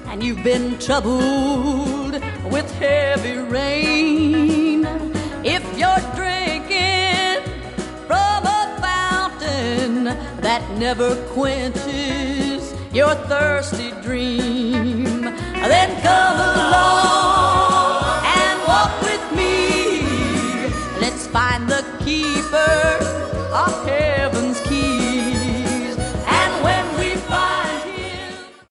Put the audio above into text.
and you've been troubled with heavy rain. If you're drinking from a fountain that never quenches your thirsty dream, then come along and walk with me. Let's find the keeper of heaven's